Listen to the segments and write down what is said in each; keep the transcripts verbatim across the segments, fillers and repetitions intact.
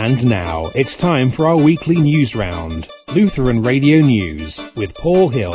And now it's time for our weekly news round. Lutheran Radio News with Paul Hill.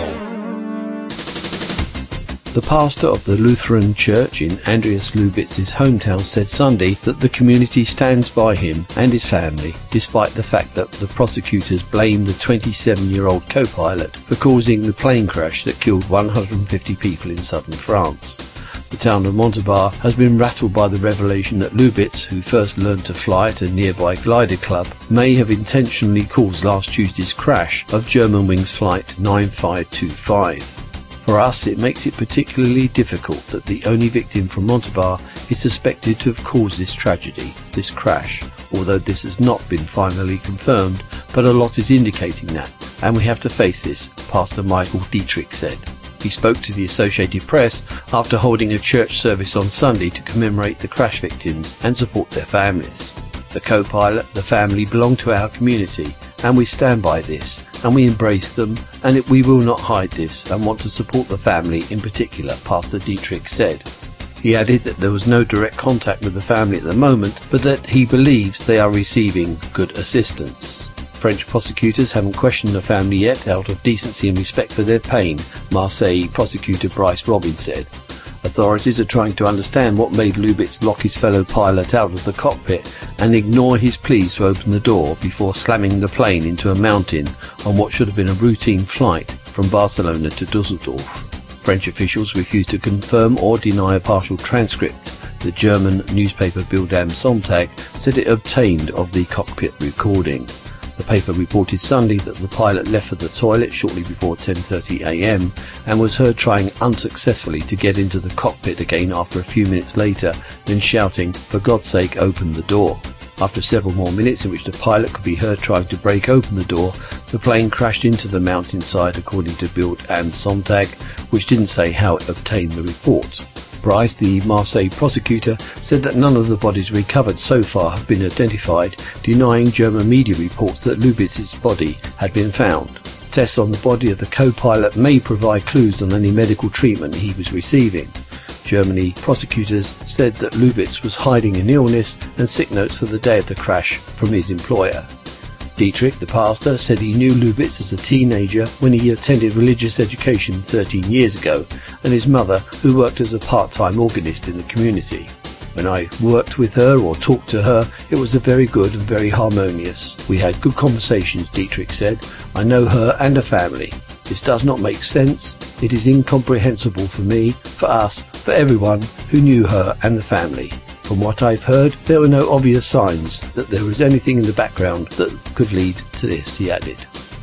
The pastor of the Lutheran Church in Andreas Lubitz's hometown said Sunday that the community stands by him and his family, despite the fact that the prosecutors blamed the twenty-seven-year-old co-pilot for causing the plane crash that killed one hundred fifty people in southern France. The town of Montauban has been rattled by the revelation that Lubitz, who first learned to fly at a nearby glider club, may have intentionally caused last Tuesday's crash of Germanwings Flight nine five two five. For us, it makes it particularly difficult that the only victim from Montauban is suspected to have caused this tragedy, this crash, although this has not been finally confirmed, but a lot is indicating that, and we have to face this, Pastor Michael Dietrich said. He spoke to the Associated Press after holding a church service on Sunday to commemorate the crash victims and support their families. The co-pilot, the family belong to our community, and we stand by this, and we embrace them, and it, we will not hide this and want to support the family in particular, Pastor Dietrich said. He added that there was no direct contact with the family at the moment, but that he believes they are receiving good assistance. French prosecutors haven't questioned the family yet out of decency and respect for their pain, Marseille prosecutor Bryce Robbins said. Authorities are trying to understand what made Lubitz lock his fellow pilot out of the cockpit and ignore his pleas to open the door before slamming the plane into a mountain on what should have been a routine flight from Barcelona to Dusseldorf. French officials refused to confirm or deny a partial transcript. The German newspaper Bild am Sonntag said it obtained of the cockpit recording. The paper reported Sunday that the pilot left for the toilet shortly before ten thirty a m and was heard trying unsuccessfully to get into the cockpit again after a few minutes later, then shouting, "For God's sake, open the door." After several more minutes in which the pilot could be heard trying to break open the door, the plane crashed into the mountainside, according to Bild am Sonntag, which didn't say how it obtained the report. Bryce, the Marseille prosecutor, said that none of the bodies recovered so far have been identified, denying German media reports that Lubitz's body had been found. Tests on the body of the co-pilot may provide clues on any medical treatment he was receiving. Germany prosecutors said that Lubitz was hiding an illness and sick notes for the day of the crash from his employer. Dietrich, the pastor, said he knew Lubitz as a teenager when he attended religious education thirteen years ago, and his mother, who worked as a part-time organist in the community. When I worked with her or talked to her, it was a very good and very harmonious. We had good conversations, Dietrich said. I know her and her family. This does not make sense. It is incomprehensible for me, for us, for everyone who knew her and the family. From what I've heard, there were no obvious signs that there was anything in the background that could lead to this, he added.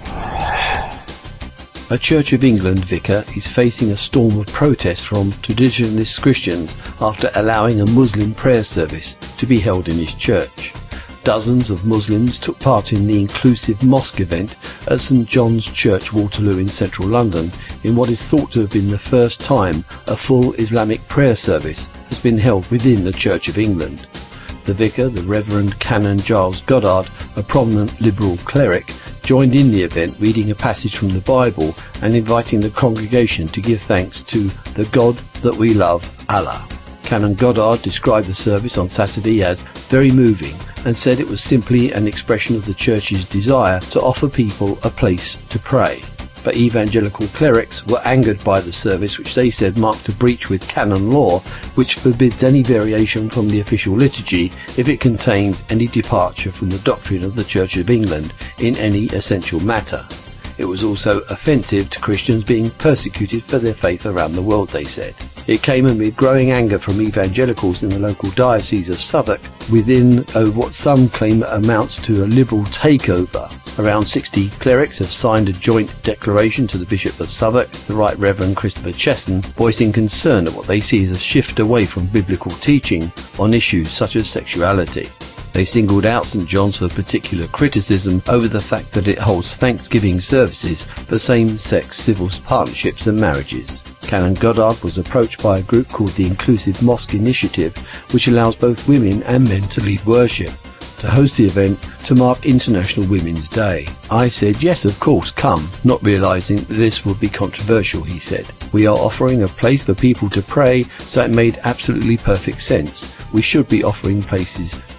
A Church of England vicar is facing a storm of protest from traditionalist Christians after allowing a Muslim prayer service to be held in his church. Dozens of Muslims took part in the inclusive mosque event at St John's Church, Waterloo in central London, in what is thought to have been the first time a full Islamic prayer service has been held within the Church of England. The vicar, the Reverend Canon Giles Goddard, a prominent liberal cleric, joined in the event reading a passage from the Bible and inviting the congregation to give thanks to the God that we love, Allah. Canon Goddard described the service on Saturday as very moving and said it was simply an expression of the Church's desire to offer people a place to pray. But evangelical clerics were angered by the service, which they said marked a breach with canon law, which forbids any variation from the official liturgy if it contains any departure from the doctrine of the Church of England in any essential matter. It was also offensive to Christians being persecuted for their faith around the world, they said. It came amid growing anger from evangelicals in the local diocese of Southwark within oh, what some claim amounts to a liberal takeover. Around sixty clerics have signed a joint declaration to the Bishop of Southwark, the Right Reverend Christopher Chesson, voicing concern at what they see as a shift away from biblical teaching on issues such as sexuality. They singled out St John's for particular criticism over the fact that it holds Thanksgiving services for same-sex civil partnerships and marriages. Canon Goddard was approached by a group called the Inclusive Mosque Initiative, which allows both women and men to lead worship, to host the event to mark International Women's Day. I said, yes, of course, come, not realising that this would be controversial, he said. We are offering a place for people to pray, so it made absolutely perfect sense. We should be offering places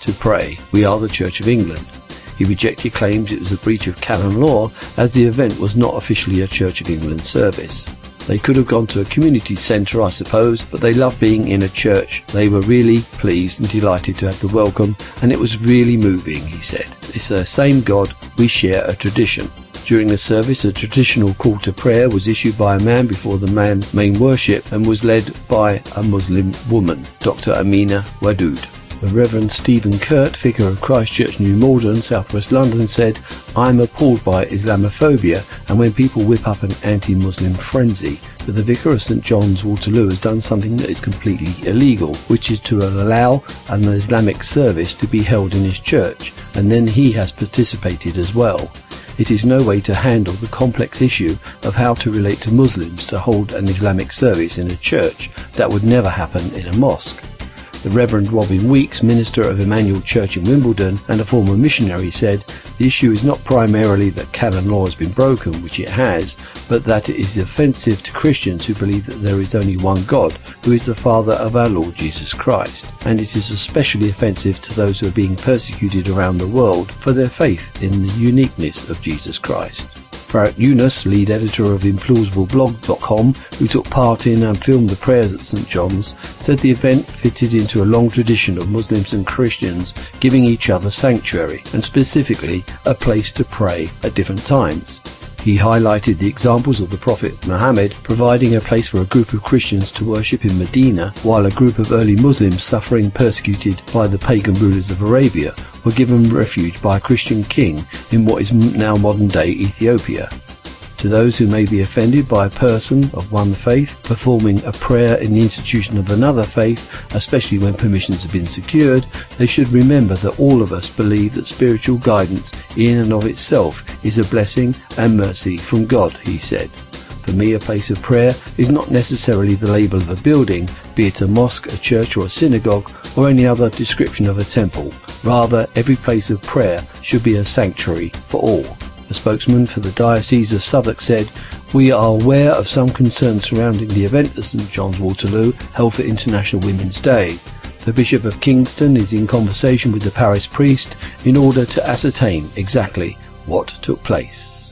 to pray. We are the Church of England. He rejected claims it was a breach of canon law, as the event was not officially a Church of England service. They could have gone to a community centre, I suppose, but they loved being in a church. They were really pleased and delighted to have the welcome, and it was really moving, he said. It's the same God, we share a tradition. During the service, a traditional call to prayer was issued by a man before the man main worship and was led by a Muslim woman, Doctor Amina Wadood. The Reverend Stephen Kurt, vicar of Christ Church New Malden, South West London, said, "I am appalled by Islamophobia and when people whip up an anti-Muslim frenzy. But the vicar of St John's, Waterloo, has done something that is completely illegal, which is to allow an Islamic service to be held in his church, and then he has participated as well. It is no way to handle the complex issue of how to relate to Muslims to hold an Islamic service in a church. That would never happen in a mosque." The Reverend Robin Weeks, minister of Emmanuel Church in Wimbledon and a former missionary, said, "The issue is not primarily that canon law has been broken, which it has, but that it is offensive to Christians who believe that there is only one God, who is the Father of our Lord Jesus Christ, and it is especially offensive to those who are being persecuted around the world for their faith in the uniqueness of Jesus Christ." Farrett Yunus, lead editor of implausible blog dot com, who took part in and filmed the prayers at St John's, said the event fitted into a long tradition of Muslims and Christians giving each other sanctuary, and specifically a place to pray at different times. He highlighted the examples of the Prophet Muhammad providing a place for a group of Christians to worship in Medina, while a group of early Muslims suffering persecuted by the pagan rulers of Arabia were given refuge by a Christian king in what is now modern-day Ethiopia. To those who may be offended by a person of one faith performing a prayer in the institution of another faith, especially when permissions have been secured, they should remember that all of us believe that spiritual guidance in and of itself is a blessing and mercy from God, he said. For me, a place of prayer is not necessarily the label of a building, be it a mosque, a church or a synagogue, or any other description of a temple. Rather, every place of prayer should be a sanctuary for all. A spokesman for the Diocese of Southwark said, "We are aware of some concerns surrounding the event at St John's, Waterloo, held for International Women's Day. The Bishop of Kingston is in conversation with the parish priest in order to ascertain exactly what took place."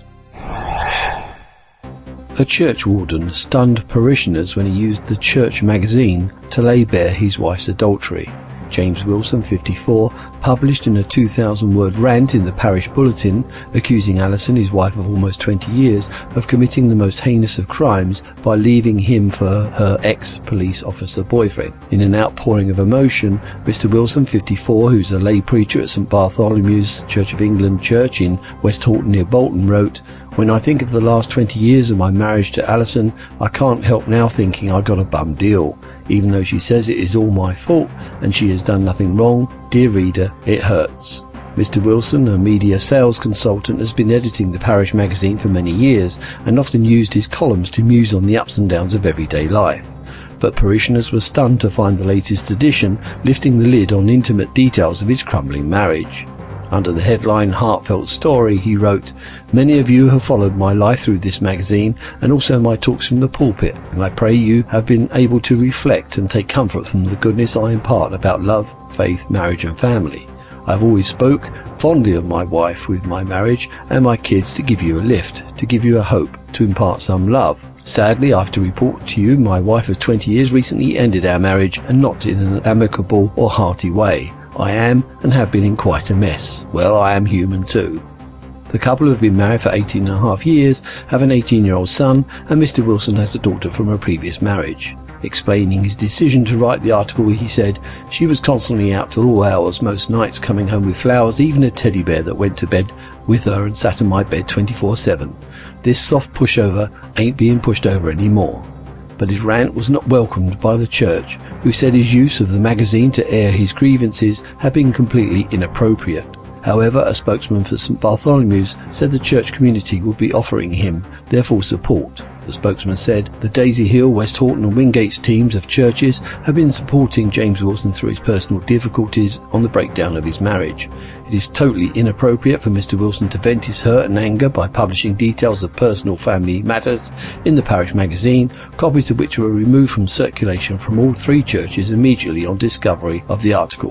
A church warden stunned parishioners when he used the church magazine to lay bare his wife's adultery. James Wilson, fifty-four, published in a two thousand word rant in the parish bulletin, accusing Alison, his wife of almost twenty years, of committing the most heinous of crimes by leaving him for her ex-police officer boyfriend. In an outpouring of emotion, Mister Wilson, fifty-four, who's a lay preacher at St Bartholomew's Church of England Church in West Horton near Bolton, wrote, "When I think of the last twenty years of my marriage to Alison, I can't help now thinking I got a bum deal. Even though she says it is all my fault and she has done nothing wrong, dear reader, it hurts." Mister Wilson, a media sales consultant, has been editing the parish magazine for many years and often used his columns to muse on the ups and downs of everyday life. But parishioners were stunned to find the latest edition lifting the lid on intimate details of his crumbling marriage. Under the headline "Heartfelt Story," he wrote, "Many of you have followed my life through this magazine and also my talks from the pulpit, and I pray you have been able to reflect and take comfort from the goodness I impart about love, faith, marriage and family. I've always spoke fondly of my wife with my marriage and my kids to give you a lift, to give you a hope, to impart some love. Sadly, I have to report to you my wife of twenty years recently ended our marriage, and not in an amicable or hearty way. I am and have been in quite a mess. Well, I am human too." The couple have been married for eighteen and a half years, have an eighteen-year-old son, and Mister Wilson has a daughter from a previous marriage. Explaining his decision to write the article, he said, "She was constantly out till all hours, most nights coming home with flowers, even a teddy bear that went to bed with her and sat on my bed twenty-four seven. This soft pushover ain't being pushed over anymore." But his rant was not welcomed by the church, who said his use of the magazine to air his grievances had been completely inappropriate. However, a spokesman for St Bartholomew's said the church community would be offering him their full support. The spokesman said, "The Daisy Hill, West Horton and Wingate's teams of churches have been supporting James Wilson through his personal difficulties on the breakdown of his marriage. It is totally inappropriate for Mister Wilson to vent his hurt and anger by publishing details of personal family matters in the parish magazine, copies of which were removed from circulation from all three churches immediately on discovery of the article.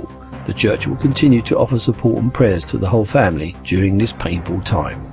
The church will continue to offer support and prayers to the whole family during this painful time.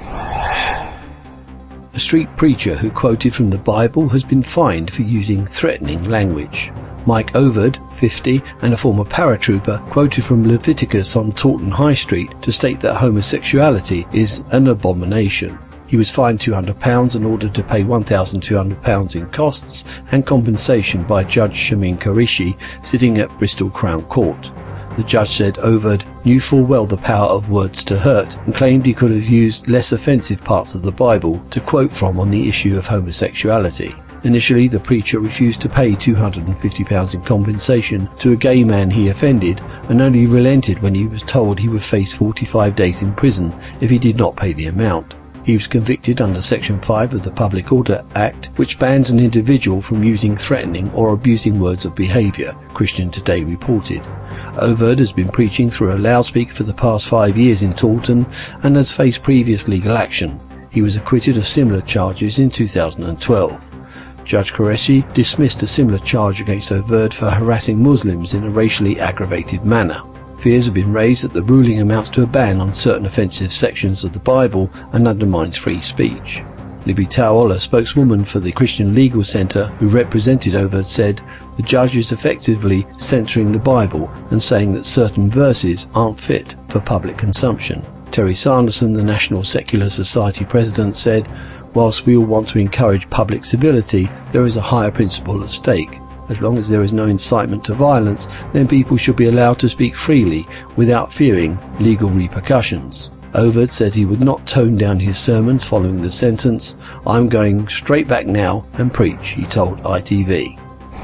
A street preacher who quoted from the Bible has been fined for using threatening language. Mike Overd, fifty, and a former paratrooper, quoted from Leviticus on Taunton High Street to state that homosexuality is an abomination. He was fined two hundred pounds and ordered to pay one thousand two hundred pounds in costs and compensation by Judge Shamin Qureshi, sitting at Bristol Crown Court. The judge said Overd knew full well the power of words to hurt and claimed he could have used less offensive parts of the Bible to quote from on the issue of homosexuality. Initially, the preacher refused to pay two hundred fifty pounds in compensation to a gay man he offended, and only relented when he was told he would face forty-five days in prison if he did not pay the amount. He was convicted under Section five of the Public Order Act, which bans an individual from using threatening or abusing words of behaviour, Christian Today reported. Overd has been preaching through a loudspeaker for the past five years in Taunton and has faced previous legal action. He was acquitted of similar charges in two thousand twelve. Judge Qureshi dismissed a similar charge against Overd for harassing Muslims in a racially aggravated manner. Fears have been raised that the ruling amounts to a ban on certain offensive sections of the Bible and undermines free speech. Libby Towell, a spokeswoman for the Christian Legal Centre who represented Overd, said the judge is effectively censoring the Bible and saying that certain verses aren't fit for public consumption. Terry Sanderson, the National Secular Society president, said, "Whilst we all want to encourage public civility, there is a higher principle at stake. As long as there is no incitement to violence, then people should be allowed to speak freely without fearing legal repercussions." Overd said he would not tone down his sermons following the sentence. "I'm going straight back now and preach," he told I T V.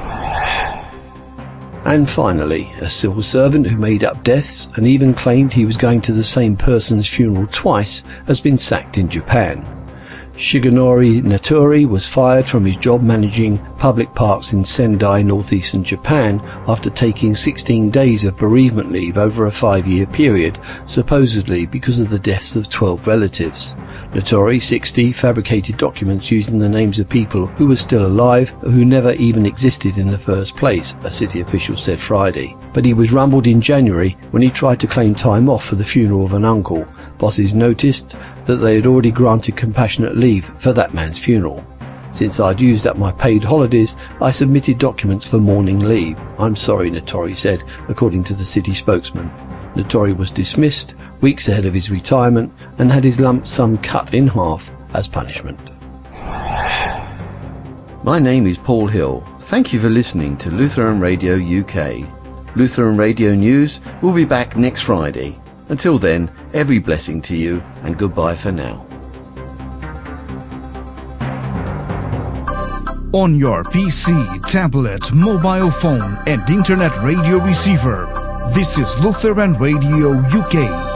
And finally, a civil servant who made up deaths and even claimed he was going to the same person's funeral twice has been sacked in Japan. Shigenori Natori was fired from his job managing public parks in Sendai, northeastern Japan, after taking sixteen days of bereavement leave over a five-year period, supposedly because of the deaths of twelve relatives. Natori, sixty, fabricated documents using the names of people who were still alive, who never even existed in the first place, a city official said Friday. But he was rumbled in January when he tried to claim time off for the funeral of an uncle. Bosses noticed that they had already granted compassionate leave for that man's funeral. "Since I'd used up my paid holidays, I submitted documents for mourning leave. I'm sorry," Natori said, according to the city spokesman. Natori was dismissed weeks ahead of his retirement and had his lump sum cut in half as punishment. My name is Paul Hill. Thank you for listening to Lutheran Radio U K. Lutheran Radio News will be back next Friday. Until then, every blessing to you and goodbye for now. On your P C, tablet, mobile phone and internet radio receiver, this is Lutheran Radio U K.